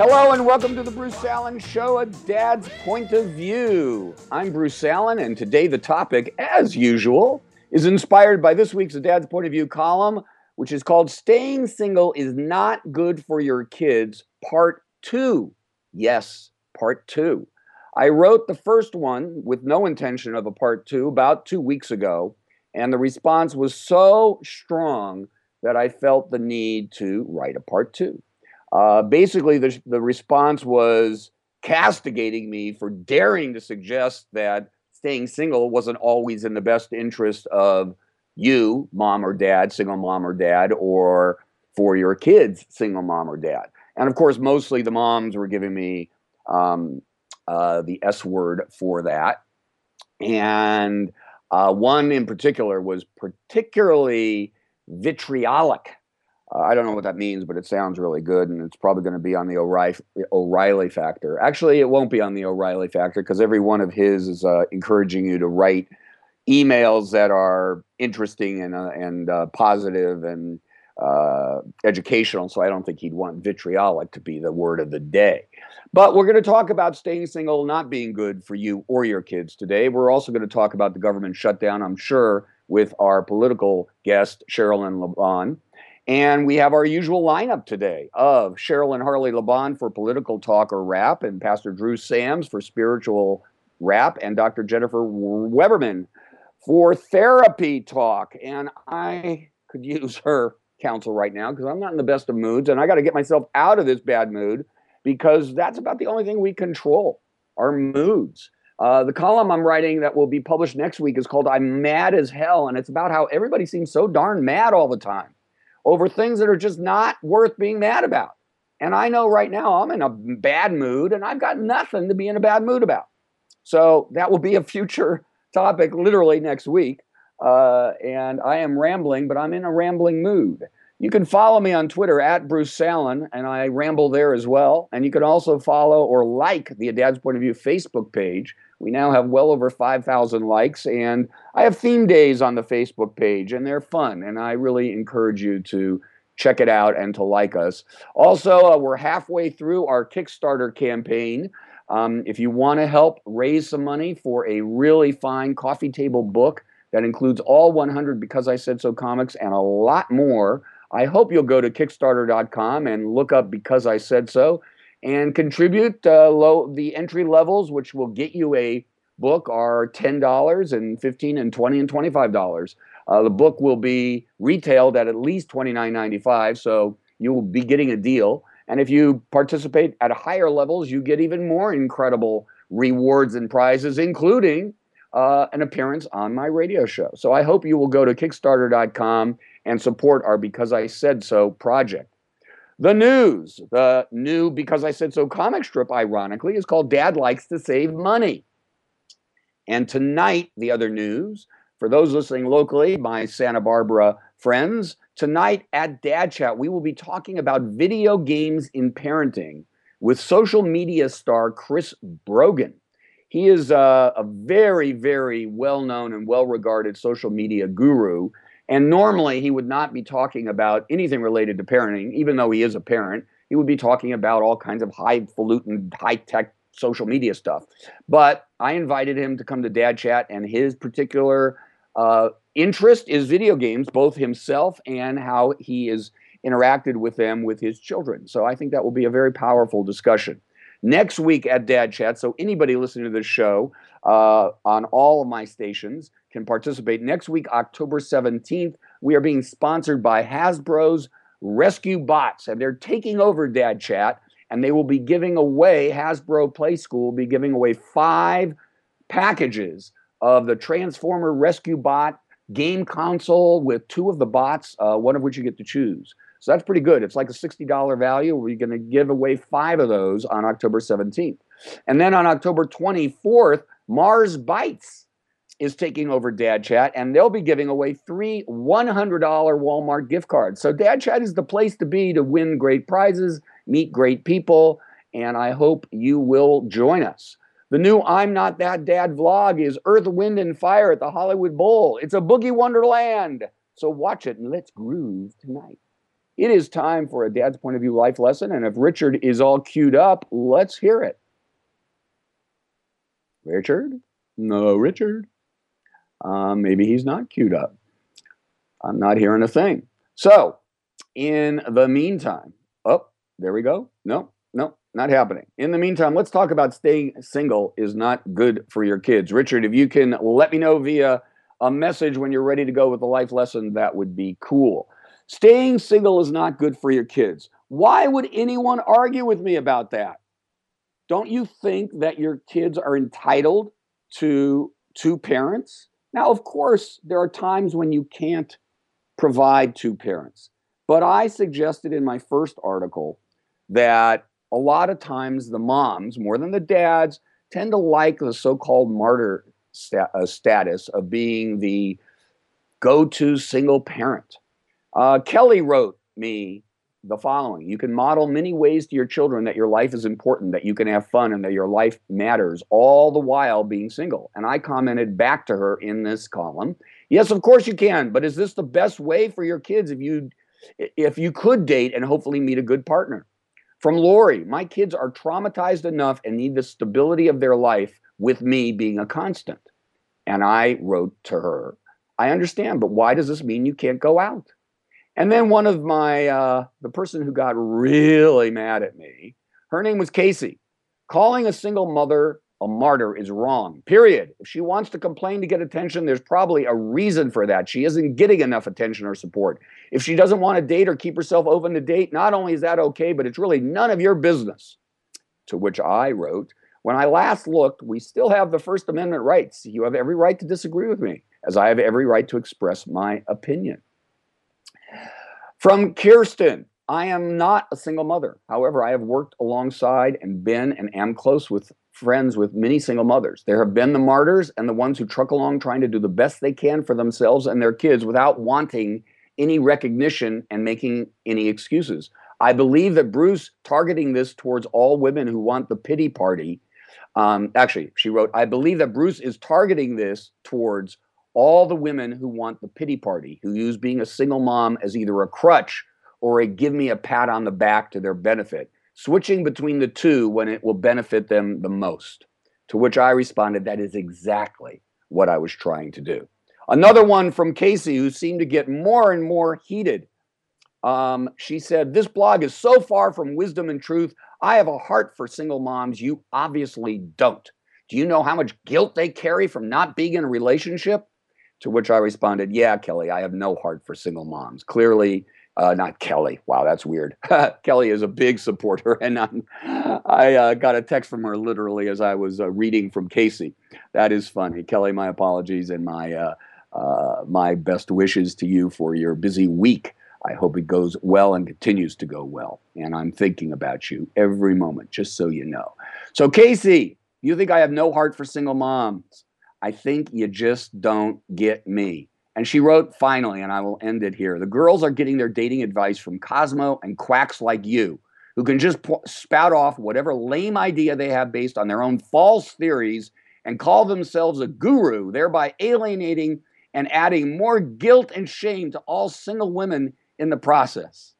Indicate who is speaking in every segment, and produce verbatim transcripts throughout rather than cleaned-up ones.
Speaker 1: Hello and welcome to the Bruce Allen Show, a dad's point of view. I'm Bruce Allen, and today the topic, as usual, is inspired by this week's A Dad's Point of View column, which is called Staying Single is Not Good for Your Kids, Part two. Yes, Part two. I wrote the first one with no intention of a Part two about two weeks ago, and the response was so strong that I felt the need to write a Part two. Uh, basically, the, the response was castigating me for daring to suggest that staying single wasn't always in the best interest of you, mom or dad, single mom or dad, or for your kids, single mom or dad. And of course, mostly the moms were giving me um, uh, the S word for that. And uh, one in particular was particularly vitriolic. Uh, I don't know what that means, but it sounds really good, and it's probably going to be on the O'Reilly, O'Reilly factor. Actually, it won't be on the O'Reilly factor because every one of his is uh, encouraging you to write emails that are interesting and uh, and uh, positive and uh, educational. So I don't think he'd want vitriolic to be the word of the day. But we're going to talk about staying single not being good for you or your kids today. We're also going to talk about the government shutdown, I'm sure, with our political guest, Cheryl LeBon. And we have our usual lineup today of Cheryl and Harley LeBon for political talk or rap, and Pastor Drew Sams for spiritual rap, and Doctor Jennifer Weberman for therapy talk. And I could use her counsel right now because I'm not in the best of moods, and I got to get myself out of this bad mood because that's about the only thing we control, our moods. Uh, the column I'm writing that will be published next week is called I'm Mad as Hell, and it's about how everybody seems so darn mad all the time over things that are just not worth being mad about. And I know right now I'm in a bad mood and I've got nothing to be in a bad mood about. So that will be a future topic literally next week. Uh, and I am rambling, but I'm in a rambling mood. You can follow me on Twitter at Bruce Allen, and I ramble there as well. And you can also follow or like the A Dad's Point of View Facebook page. We now have well over five thousand likes, and I have theme days on the Facebook page, and they're fun, and I really encourage you to check it out and to like us. Also, uh, we're halfway through our Kickstarter campaign. Um, if you want to help raise some money for a really fine coffee table book that includes all one hundred Because I Said So comics and a lot more, I hope you'll go to Kickstarter dot com and look up Because I Said So and contribute. Uh, low the entry levels, which will get you a book, are ten dollars and fifteen dollars and twenty dollars and twenty-five dollars. Uh, the book will be retailed at at least twenty-nine ninety-five, so you will be getting a deal. And if you participate at higher levels, you get even more incredible rewards and prizes, including uh, an appearance on my radio show. So I hope you will go to Kickstarter dot com and support our Because I Said So project. The news, the new Because I Said So comic strip, ironically, is called Dad Likes to Save Money. And tonight, the other news, for those listening locally, my Santa Barbara friends, tonight at Dad Chat, we will be talking about video games in parenting with social media star Chris Brogan. He is a, a very, very well-known and well-regarded social media guru. And normally he would not be talking about anything related to parenting, even though he is a parent. He would be talking about all kinds of highfalutin, high-tech social media stuff. But I invited him to come to Dad Chat, and his particular uh, interest is video games, both himself and how he has interacted with them with his children. So I think that will be a very powerful discussion. Next week at Dad Chat, so anybody listening to this show uh, on all of my stations can participate. Next week, October seventeenth, we are being sponsored by Hasbro's Rescue Bots, and they're taking over Dad Chat, and they will be giving away, Hasbro Play School will be giving away five packages of the Transformer Rescue Bot game console with two of the bots, uh, one of which you get to choose. So that's pretty good. It's like a sixty dollars value. We're going to give away five of those on October seventeenth. And then on October twenty-fourth, Mars Bites is taking over Dad Chat, and they'll be giving away three one hundred dollars Walmart gift cards. So Dad Chat is the place to be to win great prizes, meet great people, and I hope you will join us. The new I'm Not That Dad vlog is Earth, Wind, and Fire at the Hollywood Bowl. It's a boogie wonderland. So watch it and let's groove tonight. It is time for a Dad's Point of View life lesson, and if Richard is all queued up, let's hear it. Richard? No, Richard. Uh, maybe he's not queued up. I'm not hearing a thing. So, in the meantime, oh, there we go. No, no, not happening. In the meantime, let's talk about staying single is not good for your kids. Richard, if you can let me know via a message when you're ready to go with the life lesson, that would be cool. Staying single is not good for your kids. Why would anyone argue with me about that? Don't you think that your kids are entitled to two parents? Now, of course, there are times when you can't provide two parents. But I suggested in my first article that a lot of times the moms, more than the dads, tend to like the so-called martyr sta- uh, status of being the go-to single parent. Uh, Kelly wrote me the following: you can model many ways to your children that your life is important, that you can have fun, and that your life matters, all the while being single. And I commented back to her in this column, yes, of course you can, but is this the best way for your kids if you if you could date and hopefully meet a good partner? From Lori, my kids are traumatized enough and need the stability of their life with me being a constant. And I wrote to her, I understand, but why does this mean you can't go out? And then one of my, uh, the person who got really mad at me, her name was Casey. Calling a single mother a martyr is wrong, period. If she wants to complain to get attention, there's probably a reason for that. She isn't getting enough attention or support. If she doesn't want to date or keep herself open to date, not only is that okay, but it's really none of your business. To which I wrote, when I last looked, we still have the First Amendment rights. You have every right to disagree with me, as I have every right to express my opinion. From Kirsten, I am not a single mother. However, I have worked alongside and been and am close with friends with many single mothers. There have been the martyrs and the ones who truck along trying to do the best they can for themselves and their kids without wanting any recognition and making any excuses. I believe that Bruce targeting this towards all women who want the pity party. Um, actually, she wrote, I believe that Bruce is targeting this towards all the women who want the pity party, who use being a single mom as either a crutch or a give me a pat on the back to their benefit, switching between the two when it will benefit them the most. To which I responded, that is exactly what I was trying to do. Another one from Casey, who seemed to get more and more heated. Um, she said, this blog is so far from wisdom and truth. I have a heart for single moms. You obviously don't. Do you know how much guilt they carry from not being in a relationship? To which I responded, yeah, Kelly, I have no heart for single moms. Clearly, uh, not Kelly. Wow, that's weird. Kelly is a big supporter, and I'm, I uh, got a text from her literally as I was uh, reading from Casey. That is funny. Kelly, my apologies and my uh, uh, my best wishes to you for your busy week. I hope it goes well and continues to go well. And I'm thinking about you every moment, just so you know. So, Casey, you think I have no heart for single moms? I think you just don't get me. And she wrote, finally, and I will end it here, the girls are getting their dating advice from Cosmo and quacks like you, who can just spout off whatever lame idea they have based on their own false theories and call themselves a guru, thereby alienating and adding more guilt and shame to all single women in the process.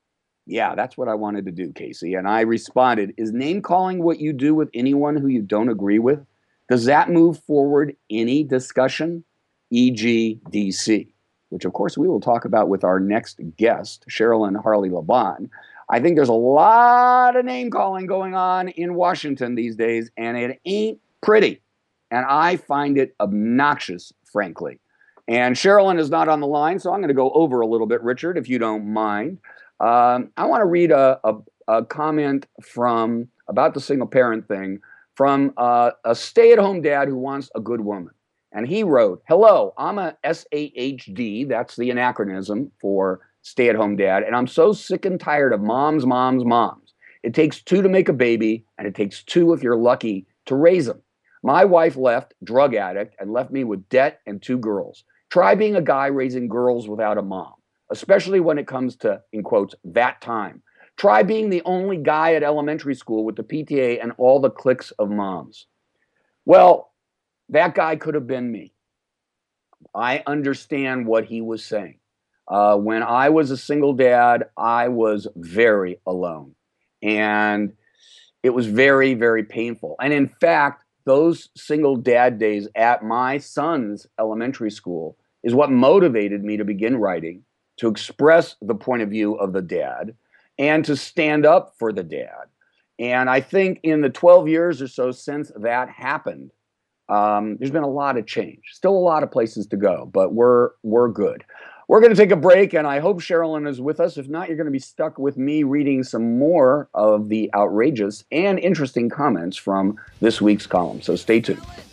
Speaker 1: Yeah, that's what I wanted to do, Casey. And I responded, is name calling what you do with anyone who you don't agree with? Does that move forward any discussion? for example, D C, which of course we will talk about with our next guest, Sherilyn Harley Laban. I think there's a lot of name calling going on in Washington these days, and it ain't pretty. And I find it obnoxious, frankly. And Sherilyn is not on the line, so I'm going to go over a little bit, Richard, if you don't mind. Um, I want to read a, a, a comment from about the single parent thing from uh, a stay-at-home dad who wants a good woman. And he wrote, hello, I'm a S A H D, that's the anachronism for stay-at-home dad, and I'm so sick and tired of moms, moms, moms. It takes two to make a baby, and it takes two if you're lucky to raise them. My wife left, drug addict, and left me with debt and two girls. Try being a guy raising girls without a mom, especially when it comes to, in quotes, that time. Try being the only guy at elementary school with the P T A and all the cliques of moms. Well, that guy could have been me. I understand what he was saying. Uh, when I was a single dad, I was very alone. And it was very, very painful. And in fact, those single dad days at my son's elementary school is what motivated me to begin writing, to express the point of view of the dad, and to stand up for the dad. And I think in the twelve years or so since that happened, um, there's been a lot of change. Still a lot of places to go, but we're we're good. We're going to take a break, and I hope Sherilyn is with us. If not, you're going to be stuck with me reading some more of the outrageous and interesting comments from this week's column. So stay tuned.